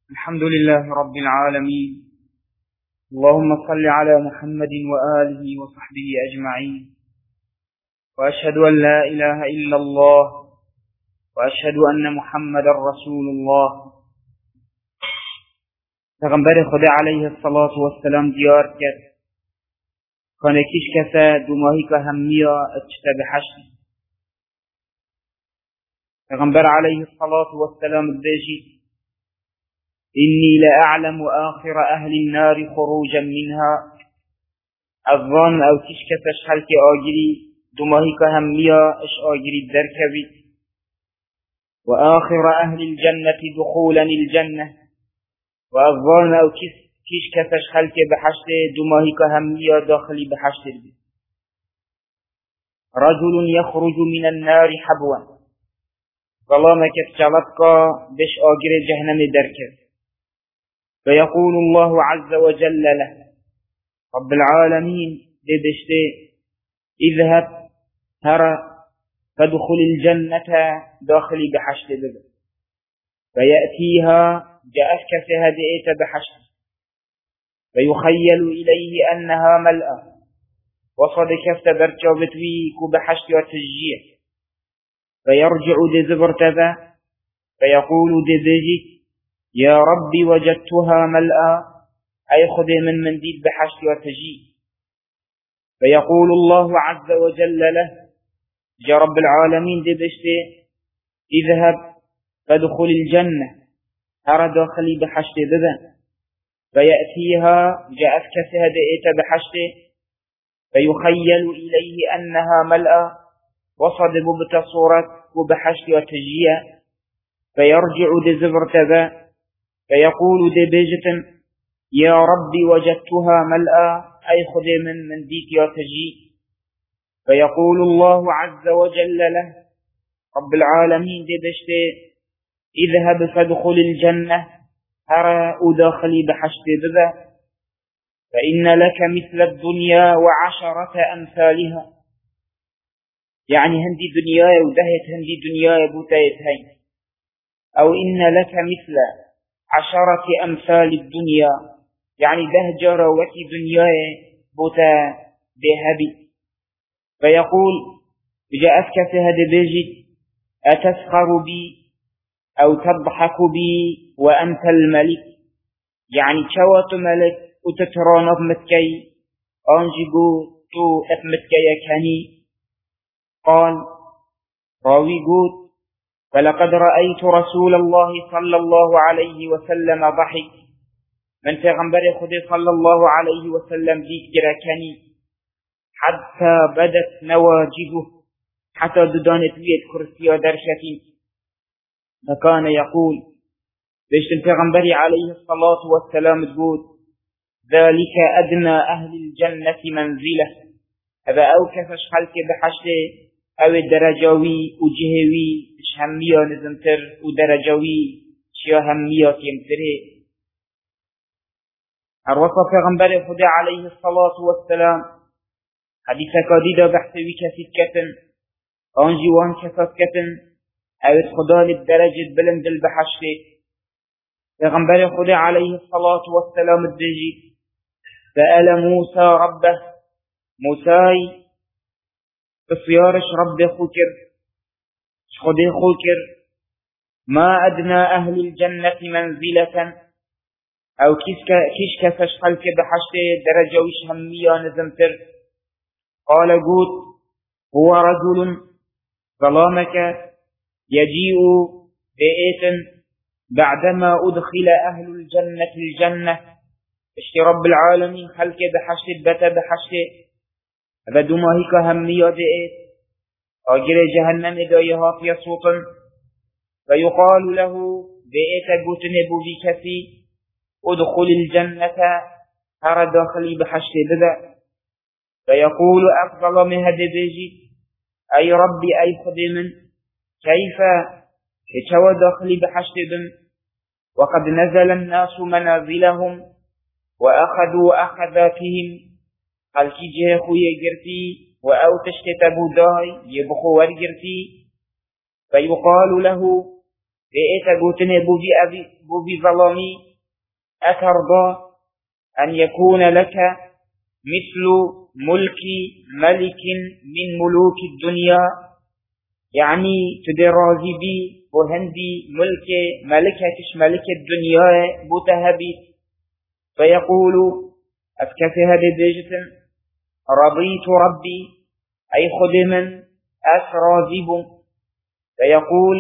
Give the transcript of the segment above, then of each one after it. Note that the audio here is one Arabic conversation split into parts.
الحمد لله رب العالمين. اللهم صل على محمد وآله وصحبه أجمعين، وأشهد أن لا إله إلا الله، وأشهد أن محمد رسول الله. پیغمبر خدا علیه الصلاة والسلام دیار کرد کانکیش کسا دوماهی که همیا اجتب حشن. پیغمبر علیه الصلاة والسلام بیجید إني لأعلم آخر أهل النار خروجا منها. الظن أو تشكت أشحلك آجري دماهيك همية أش آجري الدركبي، وآخر أهل الجنة دخولا الجنة. والظن أو تشكت أشحلك بحشت دماهيك همية داخلي بحشت البي. رجل يخرج من النار حبوا، ظلامك تشالتك بش آجري جهنم دركبي. فيقول الله عز وجل له، رب العالمين ببشته اذهب ترى فادخل الجنة داخلي بحشت بذل. فيأتيها جاءتك سهدئت بحشت، فيخيل إليه أنها ملأة، وصدك افتبرتوبتويك بحشت وتجيه. فيرجع دزبرتذا فيقول دبجي يا ربي وجدتها ملأى، أي خذ من منديل بحشت وتجي. فيقول الله عز وجل له، يا رب العالمين دبشته اذهب فادخل الجنة، أرى داخلي بحشت بذن. فيأتيها جاءتك سهدئت بحشته، فيخيل إليه أنها ملأى، وصدب بتصورت وبحشت وتجي. فيرجع دزبرتذا فيقول دبيجة يا ربي وجدتها ملأى، أي خذ من منديك وتجي. فيقول الله عز وجل له، رب العالمين دبشته اذهب فادخل الجنة، أرى أداخلي بحشت بذا. فإن لك مثل الدنيا وعشرة أمثالها، يعني هندي دنيا ودهت هندي دنيا بوتايت هين. أو إن لك مثل 10 أمثال الدنيا، يعني ده جروة دنيا بوتا بهبي. فيقول جاءتك سهد بيجد أتسخر بي أو تضحك بي وأنت الملك، يعني شوات ملك وتتران بمتكي أنجيقو تو أفمتكي كاني. قال راوي قوت فلقد رأيت رسول الله صلى الله عليه وسلم ضحك. من پیغمبر خود صلى الله عليه وسلم ديك جراكاني حتى بدت نواجذه، حتى ددانت بيت كرسي درشتي. فكان يقول بيشت البيغمبر عليه الصلاة والسلام تقول ذلك أدنى أهل الجنة منزلة، هذا أوكف شحلك بحشته أو الدرجوي وجهوي همية نزمتر ودرجوي شيا همية كمتره. الوصف پیغمبر خدا عليه الصلاة والسلام حديث كاديدا بحثوي كثير كتن آنجي وان كثات كتن او خدا للدرجة بلند البحشته. پیغمبر خدا عليه الصلاة والسلام الدجي سأل موسى ربه، موسى بصيارش رب خوكر خده خوكر ما أدنى أهل الجنة منزلة، أو كيش كسش خلق بحشته درجة وش همية نزمتر. قال قوت هو رجل ظلامك يجيء بإيت بعدما أدخل أهل الجنة الجنة، اشتي رب العالمين خلق بحشته بتا بحشته هذا دماهيك همية بإيت آجر جهنم إدايها في صوت. فيقال له بإيت قوتن بوذي كثي ادخل الجنة، هر داخلي بحشت بذا. فيقول أفضل من هذا بيجي أي ربي أي خدمن كيف يتوى داخلي بحشت بن وقد نزل الناس منازلهم وأخذوا أخذاتهم، هل كي جهخو يجرتي وأو تشتتبو داي يبخو ورجرتي. فيقال له بإيتا قوتن بو بظلامي أترضى أن يكون لك مثل ملك ملك من ملوك الدنيا، يعني تدرازي بي وهندي ملكة ملك الدنيا بتهبي. فيقول أفكف هذه بيجتن رضيت ربي أي خدما أسرازب. فيقول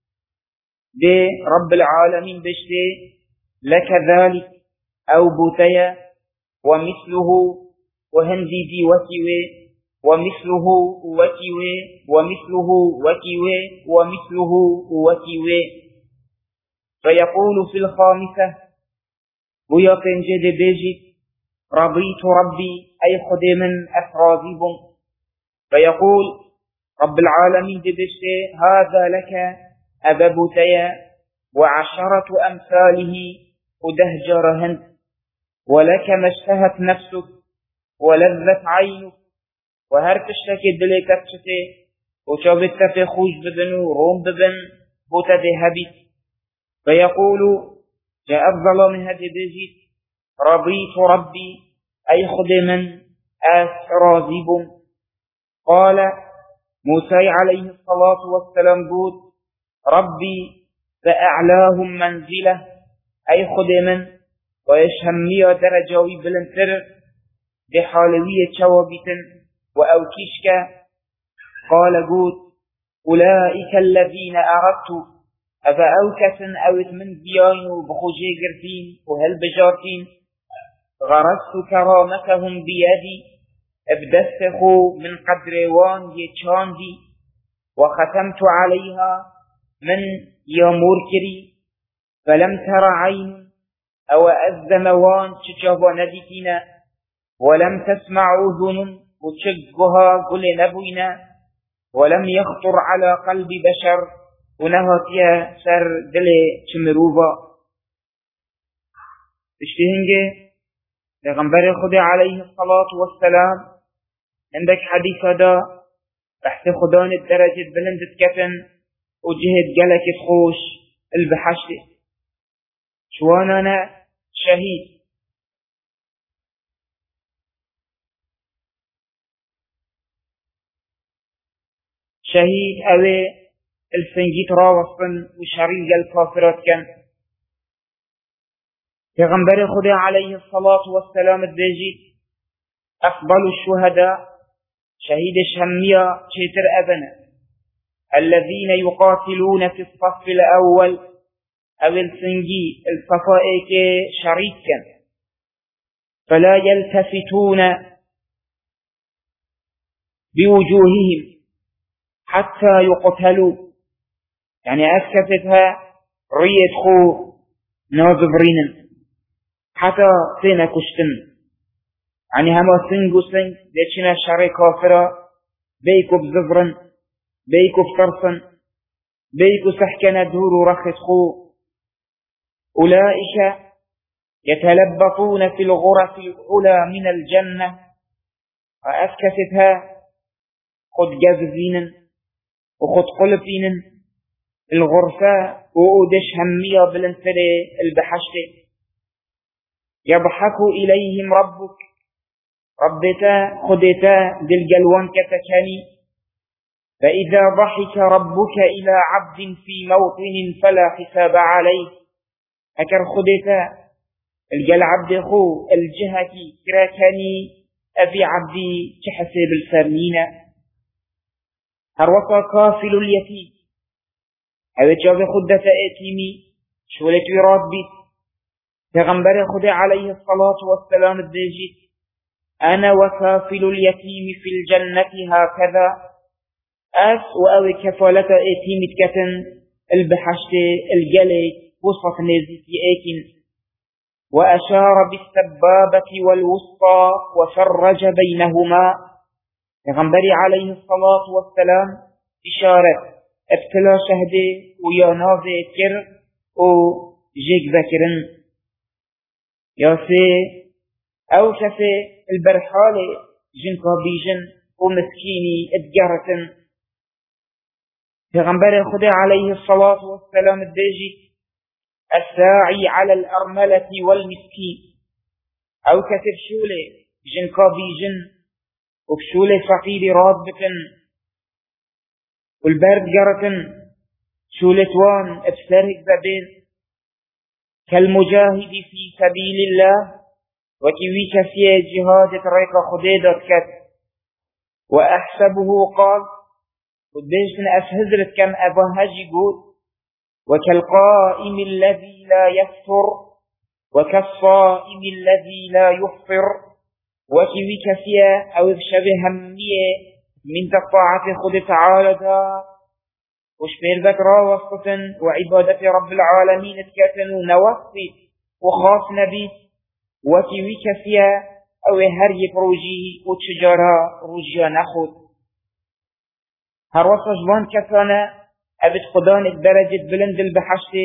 برب العالمين بشتي لك ذلك أو بوتيا ومثله وهندي دي وكيوي ومثله وكيوي ومثله وكيوي ومثله وكيوي. فيقول في الخامسة ويقن جد بيجي رضيت ربي أي خدما أسرازب. فيقول رب العالمين دبشته هذا لك أبا بوتيا وعشرة أمثاله ودهجرهن، ولك ما اشتهت نفسك ولذت عينك وهرتشتك دليك تشتي وشابت في خوش ببن وروم ببن بوتدهبت. فيقول جاء الظلام هذه بيجيت رضيت ربي أي خدما أسرازب. قال موسى عليه الصلاة والسلام بود ربي فأعلاهم منزلة أي خدما ويشهمية درجوي بلنتر بحالوية شوابتا وأوكيشك. قال بود أولئك الذين أردت أفأوكس أو من بيان بخوجي قرتين وهل بجارتين غرست كرامتهم بيدي ابدسخوا من قدروان يتشاندي وختمت عليها من يموركري فلم تر عين أو أزموان تشجه نديتنا ولم تسمع أذن وتشجها قل نبوينا ولم يخطر على قلب بشر ونهاتيا سر دل تمروبا. اشتهنجي لغنبر خدا عليه الصلاة والسلام عندك حديث هذا تحت خدان الدرجة بلند تكفن وجهد جلك تخوش البحشت شوانانا شهيد. شهيد أوي الفنجيت راوصن وشريق الكافرات كان پیغمبر خدا عليه الصلاة والسلام الدجيد أفضل الشهداء شهيد الشمية شيتر أبنا الذين يقاتلون في الصف الأول أو الفنجي الصفائك شريكا فلا يلتفتون بوجوههم حتى يقتلوا، يعني أسكتتها ريت خو ناظبرين حتى سينا كشتن، يعني هما سنجو سنج ليتشنا شري كافرة بيكو بزفرن بيكو بطرسن بيكو سحكنا دور ورخص خو. أولئك يتلبطون في الغرف الأولى من الجنة وأسكتتها خد جاززين وخد قلبين الغرفة وأودش همية بالانسلة البحشت يضحك إليهم ربك ربتا خدتا بالجلوان كتكاني فإذا ضحك ربك إلى عبد في موطن فلا حساب عليه أكر خدتا الجل عبد خو الجهة كراكاني أبي عبدي كحسب الفرمين هروقا كافل اليتيم هذا جاب خدتا اتيمي شولت يراد بيت پیغمبر خدا عليه الصلاة والسلام الدجيت أنا وكافل اليتيم في الجنة هكذا أس وأوي كفالة اتيم تكتن البحشت الجلي وصف نزيتي اكن وأشار بالسبابة والوسطى وفرج بينهما. پیغمبر عليه الصلاة والسلام إشارة ابتلا شهده وياناز كر وجيك ذكرن ياسي أو كفي البرحالة جنكا بيجن ومسكيني اتجارة. پیغمبر خدا عليه الصلاة والسلام الدجي الساعي على الأرملة والمسكين، أو كتب شولة جن كابي جن وبشولة فقير رابطن والبرد جرتن شولة وان ابسرق ببين كالمجاهد في سبيل الله وكوي كسيه جهاد طريق خديدة كت. وأحسبه قال قديشن أسهزرت كم أبا هجي قول وكالقائم الذي لا يفطر وكالصائم الذي لا يفطر وكوي كسيه أو شبه همية من تطاعة خد تعالى دا وشبير ذكرى وسطة وعبادة رب العالمين اتكتن ونوفي وخاص نبي وكوي كسيه أو هري بروجي وتشجرها روجيا نخد هر وصف جوان كسانا أبد خدانك درجة بلند البحشتي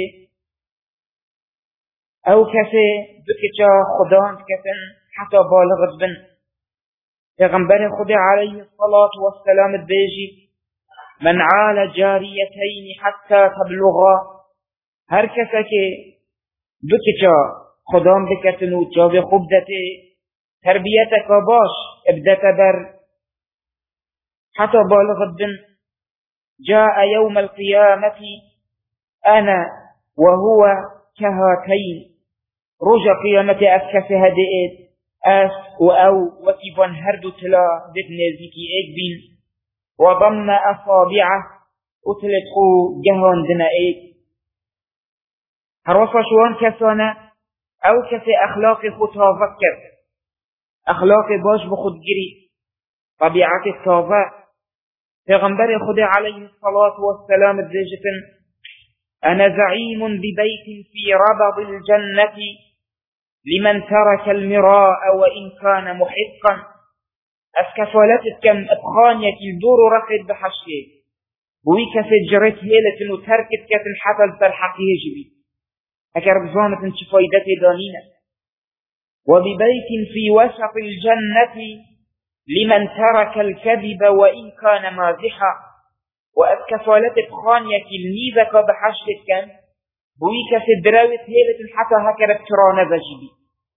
أو كسي بكتا خدان كسن حتى بالغت بن پیغمبر خدا عليه الصلاة والسلام البيجي من عال جاريتين حتى تبلغا هر كسك بكتا خدان بكتن وجاب خبدتي تربيتك باش ابدت بر حتى بالغت بن جاء يوم القيامة أنا وهو كهاتين رجع قيامة أفكس هدئت أس وأو وكيفان هردو تلا دت نزيكي إيك بين وضم أصابعه وتلتخو جهان دنا إيك هروفا شوان كسانا أو كسي أخلاق خطا فكر أخلاق باش بخد جري طبيعة التوفاء پیغمبر خدا عليه الصلاة والسلام الدجتن أنا زعيم ببيت في ربض الجنة لمن ترك المراء وإن كان محقا أسكفولتك كم أبخانيك الدور رقد بحشيك بويك سجرت هيلة وتركت كتن حتى تلحق يجبي أكرب زانة شفايدتي دانينة وببيت في وسط الجنة لمن ترك الكذب وإن كان مازحا وأسكفولتك خانيك الميزك بحشيك كم بويك سدراوت هيلة حتى هكرت ترانا بجبي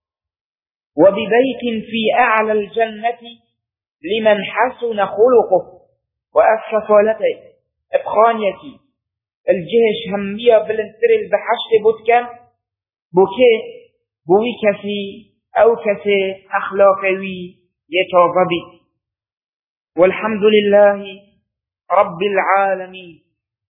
وببيت في أعلى الجنة لمن حسن خلقه وأسكفولتك ابخانيك الجهش همية بالانتر البحشت بوتكم بويك في أو كسي أخلاقوي يتوضبي والحمد لله رب العالمين.